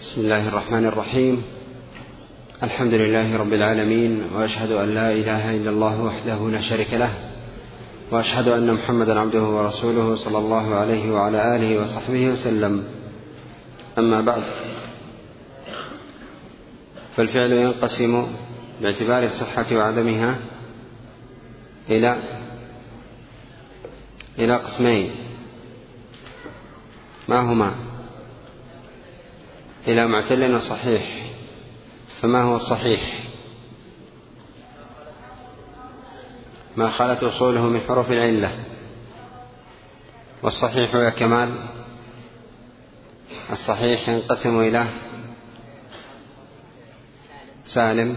بسم الله الرحمن الرحيم. الحمد لله رب العالمين، وأشهد أن لا إله إلا الله وحده لا شريك له، وأشهد أن محمدا عبده ورسوله صلى الله عليه وعلى آله وصحبه وسلم. أما بعد، فالفعل ينقسم باعتبار الصحة وعدمها إلى قسمين، ما هما؟ إلى معتل وصحيح. فما هو الصحيح؟ ما خلت أصوله من حروف العلة. والصحيح يا كمال، الصحيح ينقسم إلى سالم،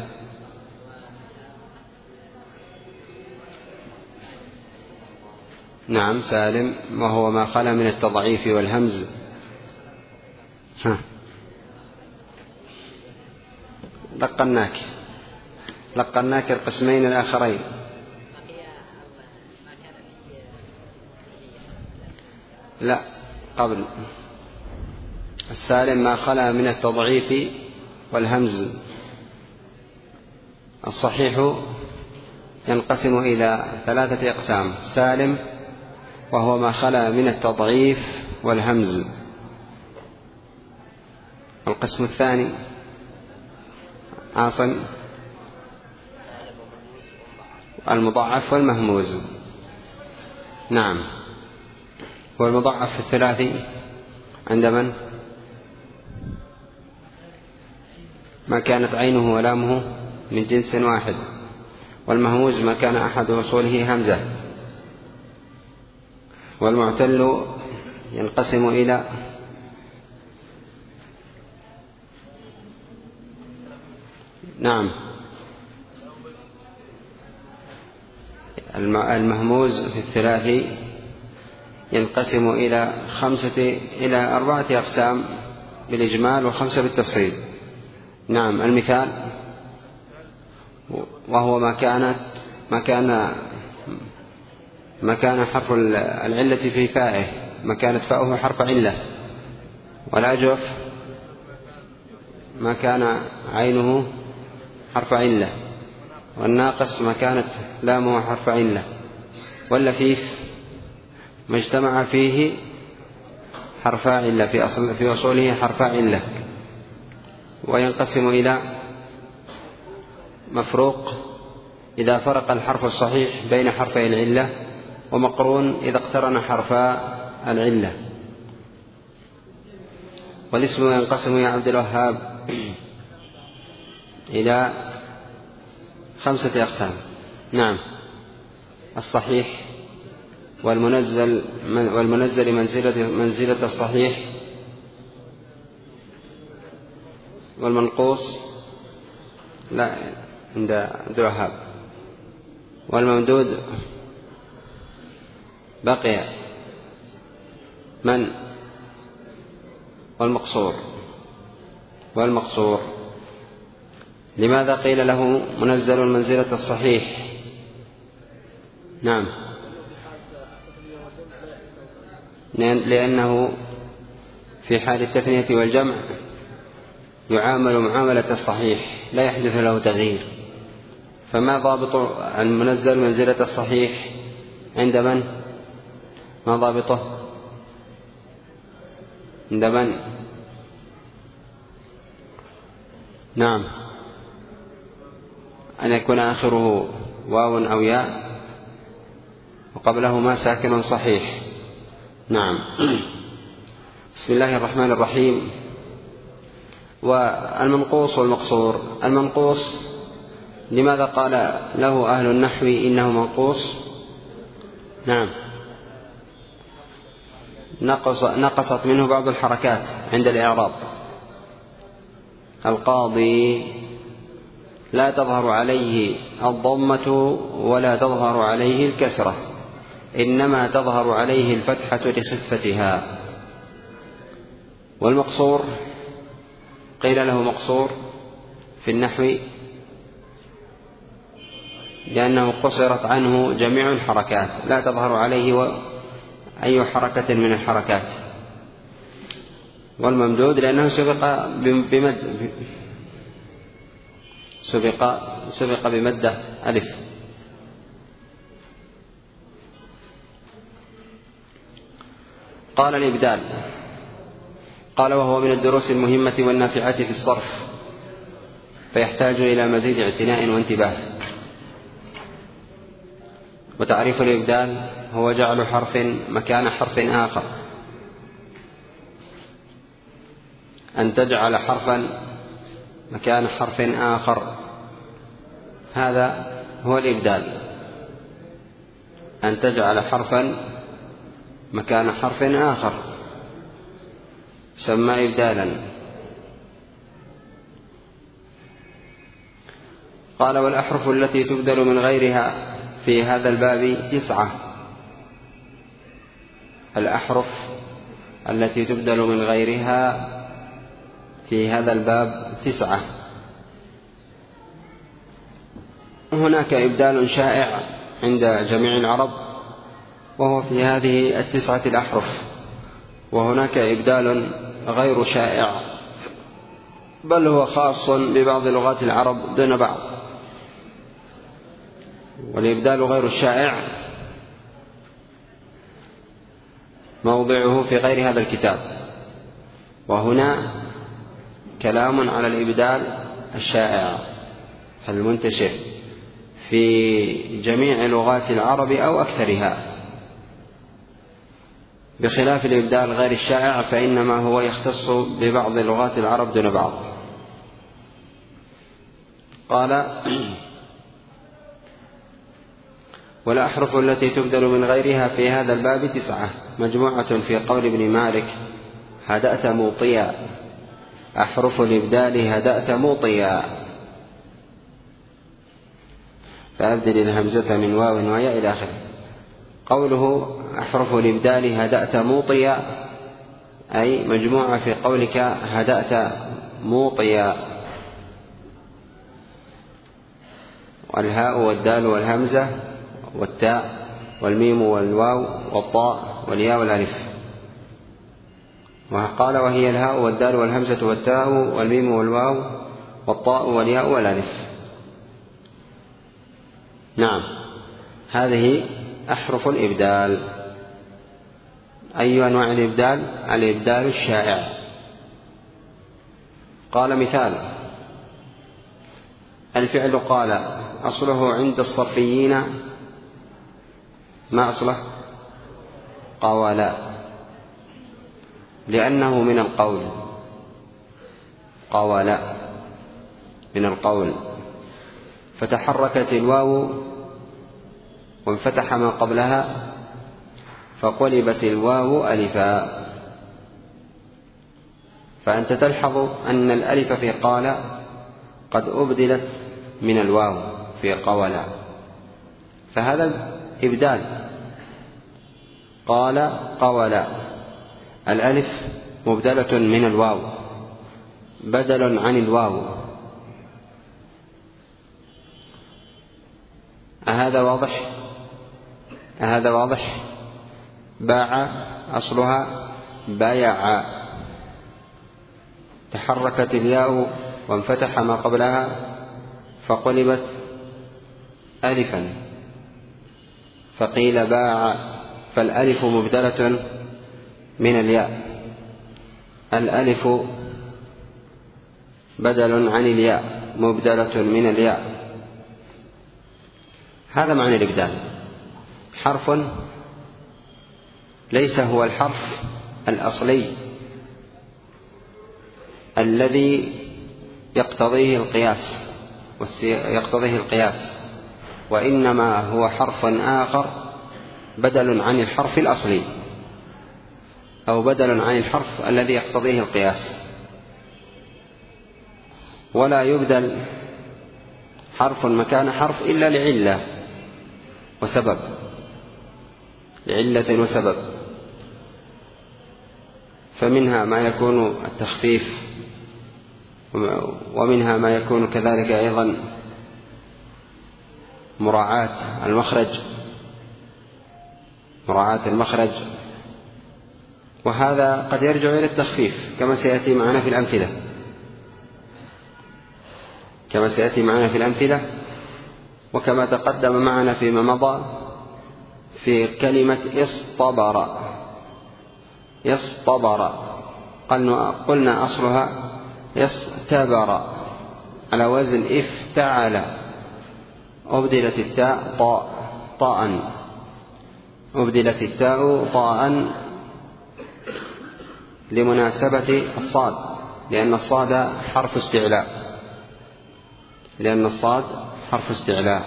نعم سالم، وهو ما خلا من التضعيف والهمز. لقناك القسمين الآخرين. لا، قبل السالم ما خلا من التضعيف والهمز. الصحيح ينقسم إلى 3 أقسام: سالم، وهو ما خلا من التضعيف والهمز. القسم الثاني عاصم، المضعف والمهموز. نعم، والمضعف في الثلاثي عند من؟ ما كانت عينه ولامه من جنس واحد. والمهموز ما كان أحد أصوله همزة. والمعتل ينقسم إلى المهموز في الثلاثي ينقسم إلى 4 أقسام بالإجمال و5 بالتفصيل. نعم، المثال وهو ما كان حرف العلة في فائه، ما كانت فاؤه حرف علة. والأجوف ما كان عينه حرف علة. والناقص ما كانت لامه حرف علة. واللفيف ما اجتمع فيه حرف علة في أصوله حرف علة. وينقسم إلى مفروق إذا فرق الحرف الصحيح بين حرفي العلة، ومقرون إذا اقترن حرفا العلة. والاسم ينقسم يا عبد الوهاب إلى 5 أقسام. نعم، الصحيح، والمنزل منزلة الصحيح، والمنقوص لا عند عبد الوهاب، والممدود بقي من؟ والمقصور. لماذا قيل له منزل منزلة الصحيح؟ نعم، لأنه في حال التثنية والجمع يعامل معاملة الصحيح، لا يحدث له تغيير. فما ضابط المنزل منزلة الصحيح عند من؟ ما ضابطه عند من؟ نعم، أن يكون آخره واو أو ياء وقبله ما ساكن صحيح. نعم. بسم الله الرحمن الرحيم. والمنقوص والمقصور. المنقوص لماذا قال له أهل النحو إنه منقوص؟ نعم، نقصت منه بعض الحركات عند الإعراب. القاضي لا تظهر عليه الضمة ولا تظهر عليه الكسرة، إنما تظهر عليه الفتحة لخفتها. والمقصور قيل له مقصور في النحو لأنه قصرت عنه جميع الحركات، لا تظهر عليه أي حركة من الحركات. والممدود لأنه سبق بمدة ألف. قال الإبدال. قال وهو من الدروس المهمة والنافعة في الصرف، فيحتاج إلى مزيد اعتناء وانتباه. وتعريف الإبدال هو جعل حرف مكان حرف آخر، أن تجعل حرفا مكان حرف آخر، هذا هو الإبدال، أن تجعل حرفا مكان حرف آخر سمى إبدالا. قال والأحرف التي تبدل من غيرها في هذا الباب 9. الأحرف التي تبدل من غيرها في هذا الباب 9. هناك إبدال شائع عند جميع العرب وهو في هذه 9 الأحرف، وهناك إبدال غير شائع بل هو خاص ببعض لغات العرب دون بعض. والإبدال غير الشائع موضعه في غير هذا الكتاب، وهنا كلام على الإبدال الشائع المنتشر في جميع لغات العرب أو أكثرها، بخلاف الإبدال غير الشائع فإنما هو يختص ببعض لغات العرب دون بعض. قال والأحرف التي تبدل من غيرها في هذا الباب 9 مجموعة في قول ابن مالك هدأت موطيا، أحرف الإبدال هدأت موطيا، فأبدل الهمزة من واو وياء إلى آخره. قوله أحرف الإبدال هدأت موطيا أي مجموعة في قولك هدأت موطيا، والهاء والدال والهمزة والتاء والميم والواو والطاء والياء والألف. وقال وهي الهاء والدال والهمزة والتاء والميم والواو والطاء والياء والألف. نعم، هذه أحرف الإبدال. أي أنواع الإبدال؟ الإبدال الشائع. قال مثال الفعل قال أصله عند الصرفيين ما أصله؟ قولا، لأنه من القول، قولا من القول، فتحركت الواو وانفتح ما قبلها فقلبت الواو ألفا. فأنت تلحظ أن الألف في قال قد أبدلت من الواو في قولا، فهذا إبدال. قال قولا، الألف مبدلة من الواو بدل عن الواو. أهذا واضح؟ أهذا واضح؟ باع أصلها بايع، تحركت الياء وانفتح ما قبلها فقلبت ألفا فقيل باع، فالألف مبدلة من الياء، الألف بدل عن الياء مبدلة من الياء. هذا معنى الإبدال. حرف ليس هو الحرف الأصلي الذي يقتضيه القياس، وإنما هو حرف آخر بدل عن الحرف الأصلي أو بدل عن الحرف الذي يقتضيه القياس. ولا يبدل حرف مكان حرف إلا لعلة وسبب، لعلة وسبب، فمنها ما يكون التخفيف، ومنها ما يكون كذلك أيضا مراعاة المخرج، وهذا قد يرجع إلى التخفيف كما سيأتي معنا في الأمثلة وكما تقدم معنا فيما مضى في كلمة اصطبر قلنا أصلها يصطبر على وزن افتعل، أبدلت التاء طاء لمناسبة الصاد، لأن الصاد حرف استعلاء،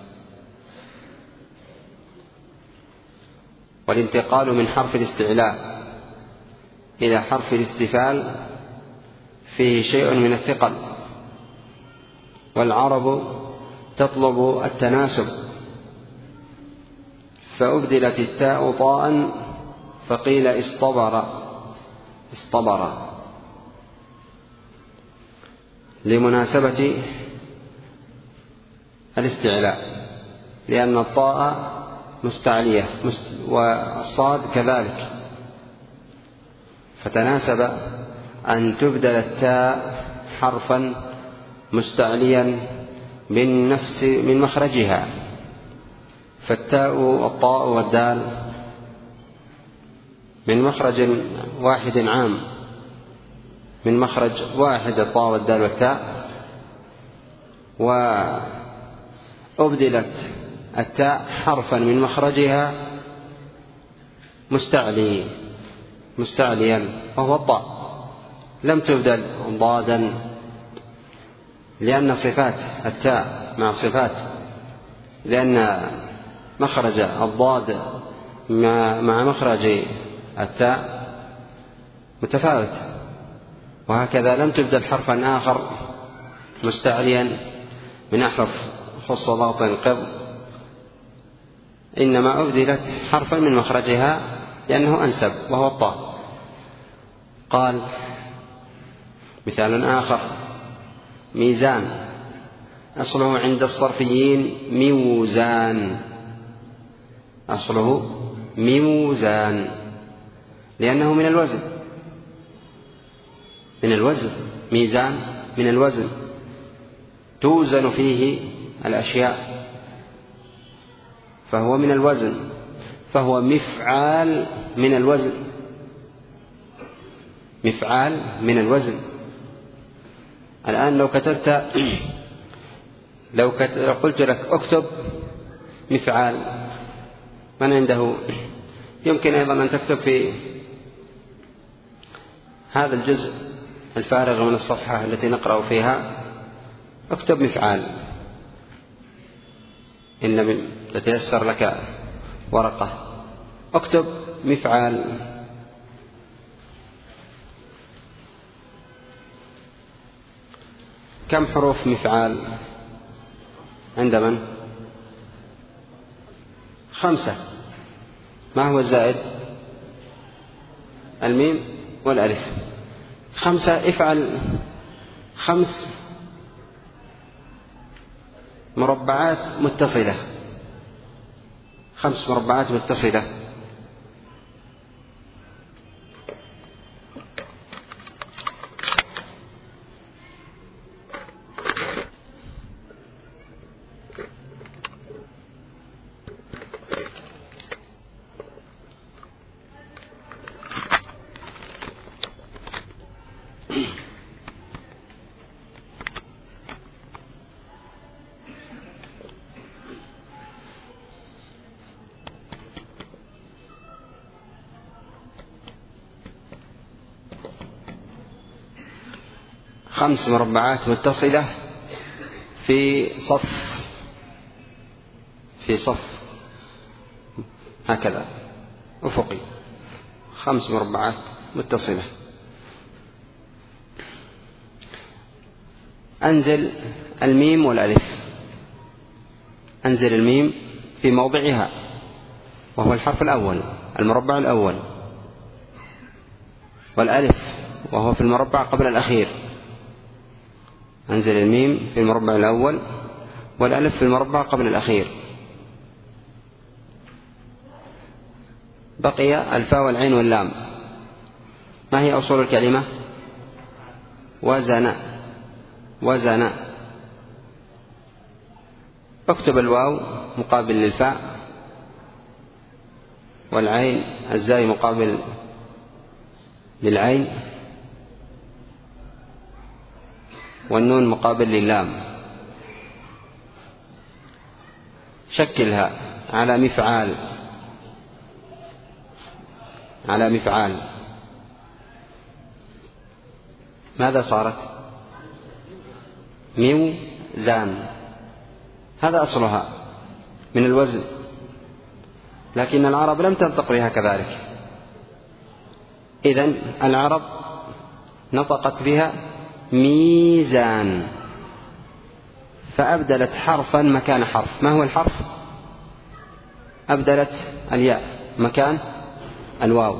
والانتقال من حرف الاستعلاء إلى حرف الاستفال فيه شيء من الثقل، والعرب تطلب التناسب، فأبدلت التاء طاء فقيل اصطبر لمناسبة الاستعلاء، لأن الطاء مستعلية والصاد كذلك، فتناسب أن تبدل التاء حرفا مستعليا من مخرجها، فالتاء والطاء والدال من مخرج واحد عام، من مخرج واحد الطاء والدال والتاء، وأبدلت التاء حرفا من مخرجها مستعليا وهو الطاء، لم تبدل ضادا، لأن صفات التاء مع صفات، لأن مخرج الضاد مع مخرج التاء متفاوت، وهكذا لم تبدل حرفا آخر مستعليا من أحرف خص ضغط قض، إنما أبدلت حرفا من مخرجها لأنه أنسب وهو الطاء. قال مثال آخر: ميزان، أصله عند الصرفيين ميوزان، لأنه من الوزن، ميزان من الوزن، توزن فيه الأشياء، فهو من الوزن، فهو مفعال من الوزن. الآن لو قلت لك اكتب مفعال، من عنده يمكن أيضا أن تكتب في هذا الجزء الفارغ من الصفحة التي نقرأ فيها اكتب مفعال، إن لم تتيسر لك ورقة اكتب مفعال. كم حروف مفعال عند من؟ 5. ما هو الزائد؟ الميم والألف. 5. افعل 5 مربعات متصلة، 5 مربعات متصلة. خمس مربعات متصلة في صف هكذا أفقي، 5 مربعات متصلة. أنزل الميم والألف، أنزل الميم في موضعها وهو الحرف الأول المربع الأول، والألف وهو في المربع قبل الأخير. أنزل الميم في المربع الأول والألف في المربع قبل الأخير. بقي الفاء والعين واللام، ما هي أصول الكلمة؟ وزن. وزن. اكتب الواو مقابل للفاء، والعين الزاي مقابل للعين، والنون مقابل لللام. شكلها على مفعال، على مفعال. ماذا صارت؟ ميوزان. هذا أصلها من الوزن، لكن العرب لم تنطق بها كذلك. إذن العرب نطقت بها ميزان، فأبدلت حرفا مكان حرف. ما هو الحرف؟ أبدلت الياء مكان الواو،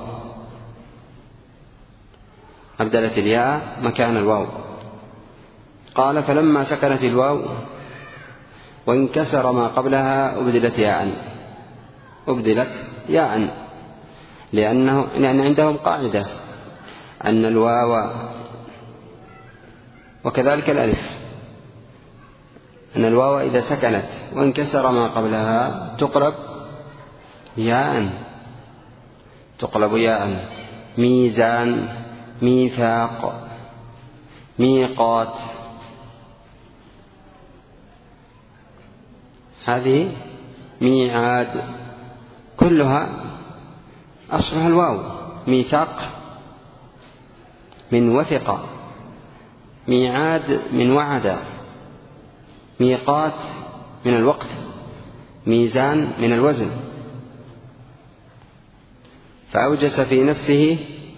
أبدلت الياء مكان الواو. قال فلما سكنت الواو وانكسر ما قبلها أبدلت ياء، أبدلت ياء، لأن عندهم قاعدة أن الواو وكذلك الألف، أن الواو إذا سكنت وانكسر ما قبلها تقلب ياء، تقلب ياء. ميزان، ميثاق، ميقات، هذه ميعاد، كلها أصلها الواو. ميثاق من وثق، ميعاد من وعد، ميقات من الوقت، ميزان من الوزن. فأوجس في نفسه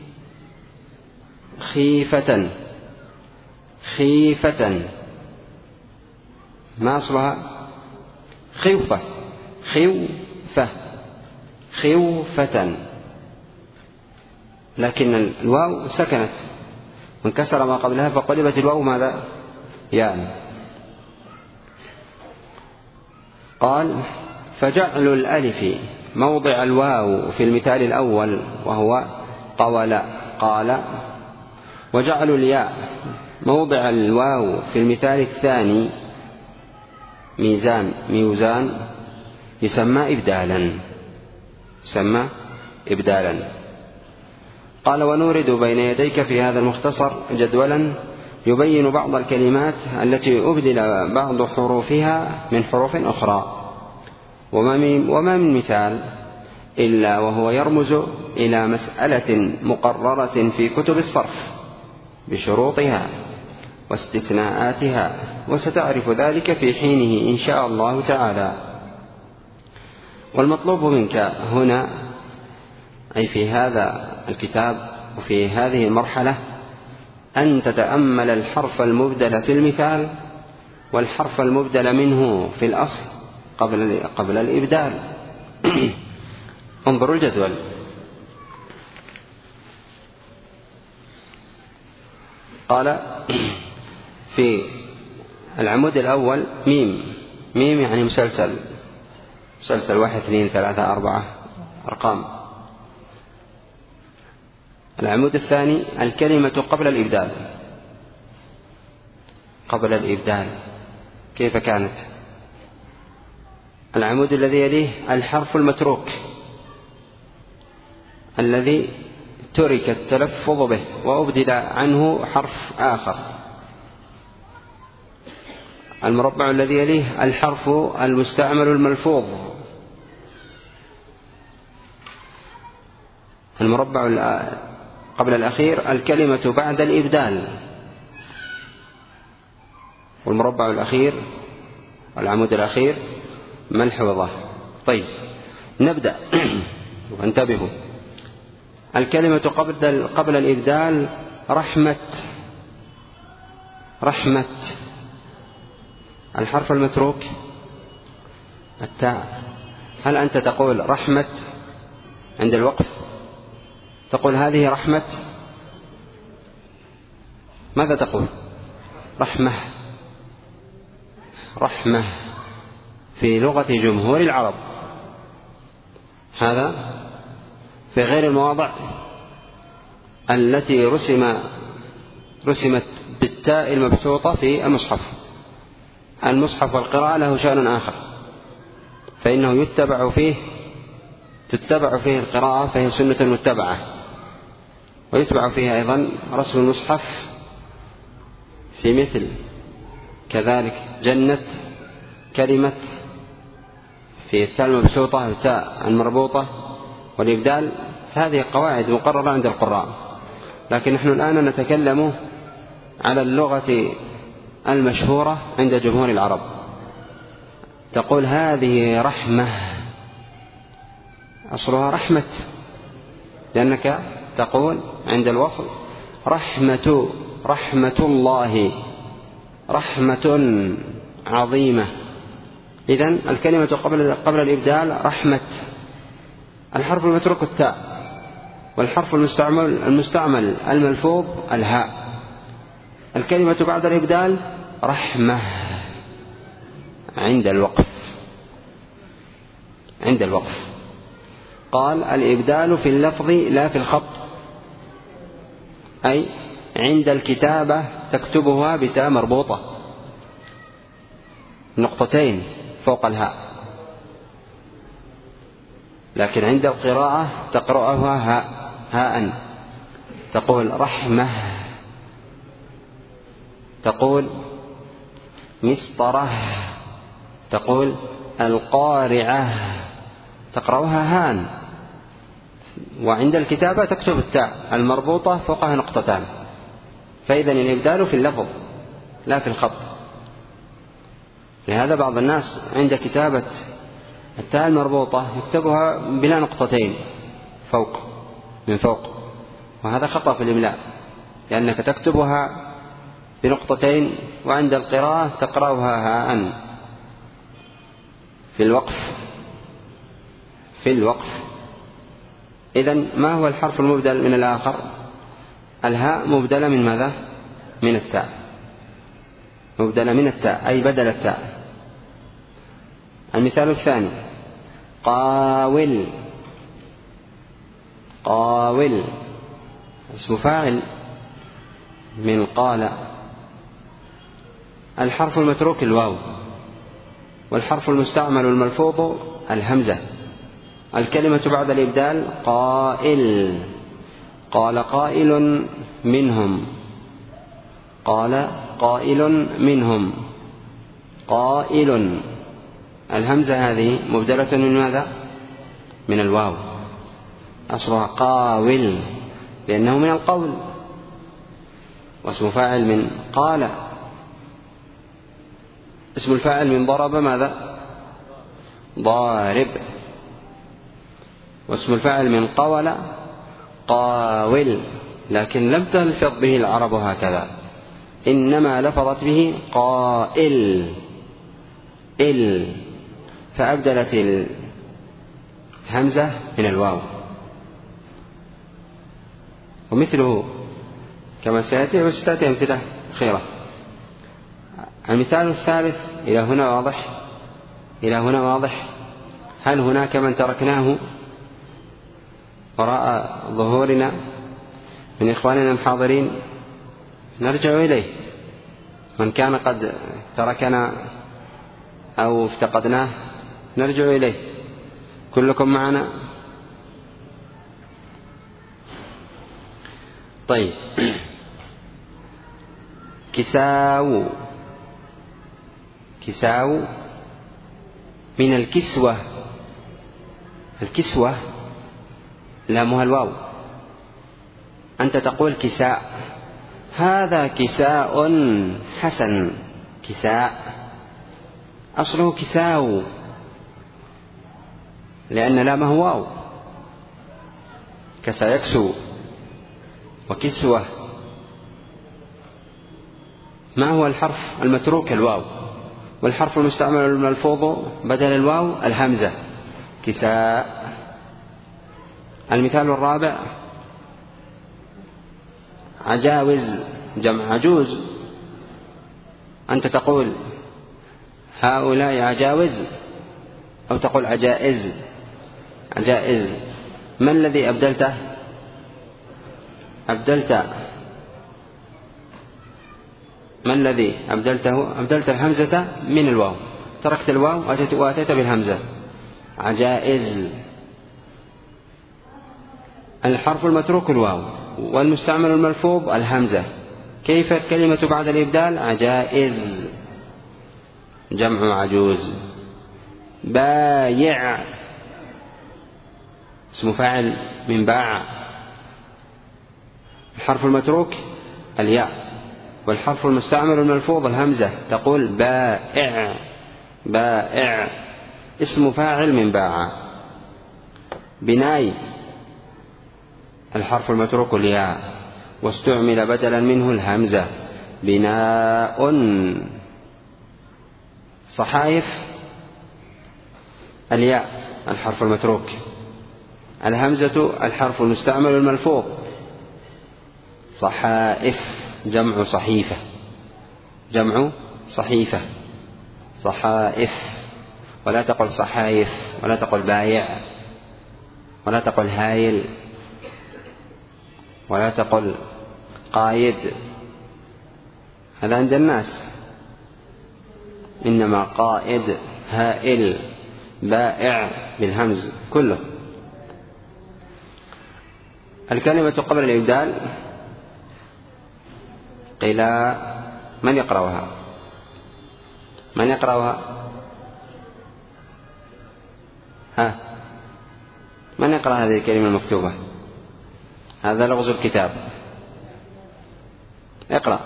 خيفة. خيفة ما أصلها؟ خوفة. خوفة، خوفة، لكن الواو سكنت وانكسر ما قبلها فقلبت الواو ماذا؟ ياء. قال فجعل الألف موضع الواو في المثال الأول وهو قول قال، وجعل الياء موضع الواو في المثال الثاني ميزان ميوزان، يسمى إبدالا، يسمى إبدالا. قال ونورد بين يديك في هذا المختصر جدولا يبين بعض الكلمات التي أبدل بعض حروفها من حروف أخرى، وما من مثال إلا وهو يرمز إلى مسألة مقررة في كتب الصرف بشروطها واستثناءاتها، وستعرف ذلك في حينه إن شاء الله تعالى. والمطلوب منك هنا أي في هذا الكتاب وفي هذه المرحلة أن تتأمل الحرف المبدل في المثال والحرف المبدل منه في الأصل قبل الإبدال. انظروا الجدول. قال في العمود الأول ميم. ميم يعني مسلسل، مسلسل 1 2 3 4 أرقام. العمود الثاني الكلمة قبل الإبدال. قبل الإبدال كيف كانت؟ العمود الذي يليه الحرف المتروك الذي ترك التلفظ به وأبدل عنه حرف آخر. المربع الذي يليه الحرف المستعمل الملفوظ. المربع قبل الأخير الكلمة بعد الإبدال. والمربع الأخير والعمود الأخير ملحوظة. طيب نبدأ وانتبهوا. الكلمة قبل الإبدال رحمة. رحمة. الحرف المتروك التاء. هل أنت تقول رحمة عند الوقف؟ تقول هذه رحمة؟ ماذا تقول؟ رحمة. رحمة في لغة جمهور العرب. هذا في غير المواضع التي رسمت بالتاء المبسوطة في المصحف. المصحف والقراءة له شأن آخر، فإنه تتبع فيه القراءة، فهي سنة متبعة، ويتبع فيها أيضا رسم المصحف في مثل كذلك جنة كلمة في التاء المبسوطة والتاء المربوطة والإبدال. هذه قواعد مقررة عند القراء، لكن نحن الآن نتكلم على اللغة المشهورة عند جمهور العرب. تقول هذه رحمة، أصلها رحمة، لأنك تقول عند الوصل رحمة الله، رحمة عظيمة. إذن الكلمة قبل الإبدال رحمة. الحرف المتروك التاء، والحرف المستعمل الملفوظ الهاء. الكلمة بعد الإبدال رحمة عند الوقف. قال الإبدال في اللفظ لا في الخط، أي عند الكتابة تكتبها بتاء مربوطة نقطتين فوق الهاء، لكن عند القراءة تقرأها هاء. تقول رحمة، تقول مسطرة، تقول القارعة، تقرأها هاء. وعند الكتابة تكتب التاء المربوطة فوقها نقطتان. فإذا الإبدال في اللفظ لا في الخط. لهذا بعض الناس عند كتابة التاء المربوطة يكتبها بلا نقطتين من فوق، وهذا خطأ في الإملاء، لأنك تكتبها بنقطتين، وعند القراءة تقرأها هاء في الوقف. إذن ما هو الحرف المبدل من الآخر؟ الهاء مبدلة من ماذا؟ من التاء، مبدلة من التاء، أي بدل التاء. المثال الثاني قاول، اسم فاعل من قال. الحرف المتروك الواو، والحرف المستعمل الملفوظ الهمزة. الكلمة بعد الإبدال قائل، قال قائل منهم، قال قائل منهم، قائل. الهمزة هذه مبدلة من ماذا؟ من الواو، أصلها قاول لأنه من القول، واسم فاعل من قال. اسم الفاعل من ضرب ماذا؟ ضارب. واسم الفاعل من قول قاول، لكن لم تلفظ به العرب هكذا، إنما لفظت به قائل فأبدلت الهمزة من الواو. ومثله كما سيأتي، وستأتي أمثلة خيرة. المثال الثالث إلى هنا واضح؟ هل هناك من تركناه وراء ظهورنا من إخواننا الحاضرين؟ نرجع إليه. من كان قد تركنا أو افتقدناه نرجع إليه. كلكم معنا؟ طيب. كساو من الكسوة لامها الواو. أنت تقول كساء، هذا كساء حسن، كساء أصله كساو لأن لامه واو، كسا يكسو وكسوة. ما هو الحرف المتروك؟ الواو. والحرف المستعمل الملفوظ بدل الواو الهمزة، كساء. المثال الرابع عجاوز، جمع عجوز. أنت تقول هؤلاء عجاوز، أو تقول عجائز. ما الذي أبدلته؟ ما الذي أبدلته؟ أبدلت الهمزة من الواو، تركت الواو وأتيت بالهمزة. عجائز. الحرف المتروك الواو، والمستعمل الملفوظ الهمزة. كيف الكلمة بعد الإبدال؟ عجائز، جمع عجوز. بايع، اسم فاعل من باع. الحرف المتروك الياء، والحرف المستعمل الملفوظ الهمزة، تقول بائع. بائع اسم فاعل من باع. بناي، الحرف المتروك الياء، واستعمل بدلا منه الهمزة، بناء. صحائف، الياء الحرف المتروك، الهمزة الحرف المستعمل الملفوظ. صحائف جمع صحيفة، جمع صحيفة. صحائف. ولا تقل صحائف، ولا تقل بايع، ولا تقل هايل، ولا تقل قايد، هذا عند الناس. إنما قائد، هائل، بائع بالهمز كله. الكلمة قبل الإبدال قيل من يقرأها؟ من يقرأها؟ من يقرأ هذه الكلمة المكتوبة؟ هذا لغز الكتاب. اقرأ.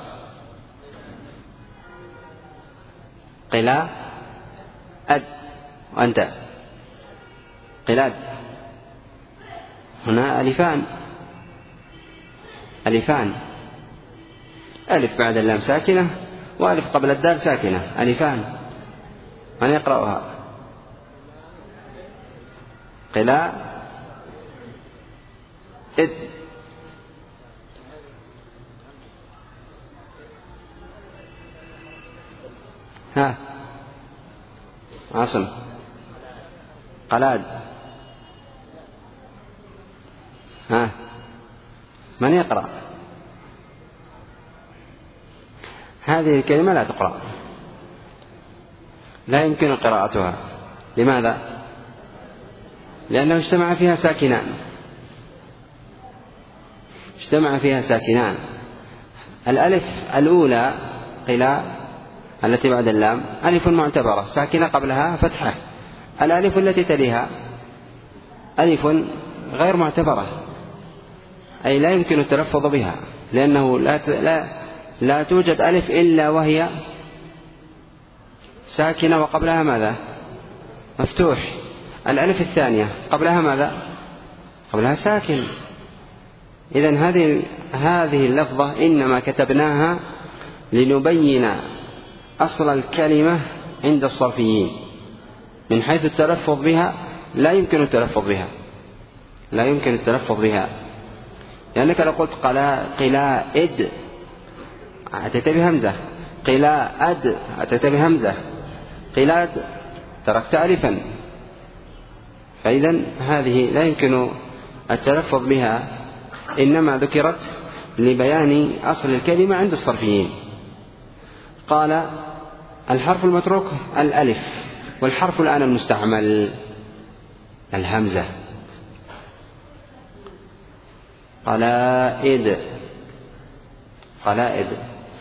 قلاد، وأنت قلاد. هنا ألفان، ألفان، ألف بعد اللام ساكنة، وألف قبل الدال ساكنة، ألفان. من يقرأها؟ قلاد. عاصم. قلاد. من يقرأ؟ هذه الكلمة لا تقرأ، لا يمكن قراءتها. لماذا؟ لأنه اجتمع فيها ساكنان، اجتمع فيها ساكنان. الألف الأولى قيل التي بعد اللام ألف معتبرة ساكنة قبلها فتحة. الألف التي تليها ألف غير معتبرة، أي لا يمكن التلفظ بها، لأنه لا توجد ألف إلا وهي ساكنة وقبلها ماذا؟ مفتوح. الألف الثانية قبلها ماذا؟ قبلها ساكن. إذن هذه اللفظة إنما كتبناها لنبين أصل الكلمة عند الصرفيين. من حيث التلفظ بها لا يمكن التلفظ بها، لا يمكن التلفظ بها، لأنك لو قلت قلائد أتيت بهمزة، قلائد أتيت بهمزة، قلاد تركت ألفا. فإذا هذه لا يمكن التلفظ بها، إنما ذكرت لبيان أصل الكلمة عند الصرفيين. قال الحرف المتروك الألف، والحرف الآن المستعمل الهمزة. قلائد، قلائد.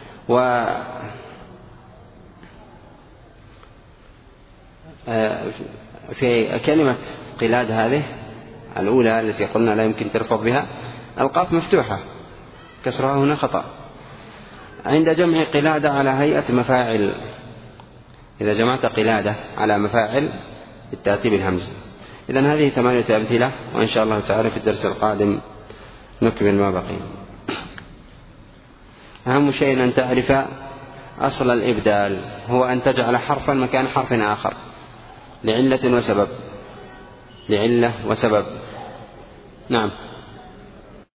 في كلمة قلاد هذه الأولى التي قلنا لا يمكن تلفظ بها، القاف مفتوحة، كسرها هنا خطأ. عند جمع قلادة على هيئة مفاعل، إذا جمعت قلادة على مفاعل بالتأتي بالهمز. إذن هذه 8 أمثلة، وإن شاء الله تعالى في الدرس القادم نكمل ما بقي. أهم شيء أن تعرف أصل الإبدال، هو أن تجعل حرفا مكان حرف آخر لعلة وسبب، لعلة وسبب. نعم.